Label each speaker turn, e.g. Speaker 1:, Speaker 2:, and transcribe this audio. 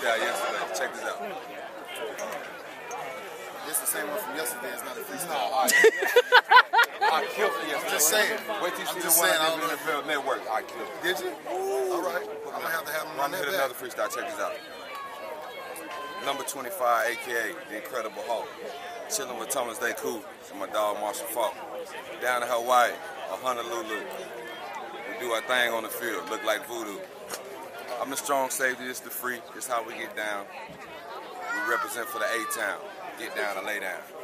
Speaker 1: freestyle yesterday. Check this out.
Speaker 2: It's the same one from yesterday. It's not a freestyle.
Speaker 1: No, I killed it yesterday.
Speaker 2: I'm just saying.
Speaker 1: Wait till you see the
Speaker 2: just
Speaker 1: one
Speaker 2: saying,
Speaker 1: I
Speaker 2: I
Speaker 1: did
Speaker 2: don't
Speaker 1: in the NFL Network. I killed it.
Speaker 2: Did you? All right. I'm gonna have to have him
Speaker 1: I'm
Speaker 2: on
Speaker 1: gonna hit
Speaker 2: that
Speaker 1: another freestyle. Check this out. Number 25, aka The Incredible Hulk. Chilling with Thomas Day Cool and my dog Marshall Falk. Down in Hawaii, Honolulu. We do our thing on the field. Look like voodoo. I'm the strong safety. It's the free. It's how we get down. We represent for the A-Town. Get down and lay down.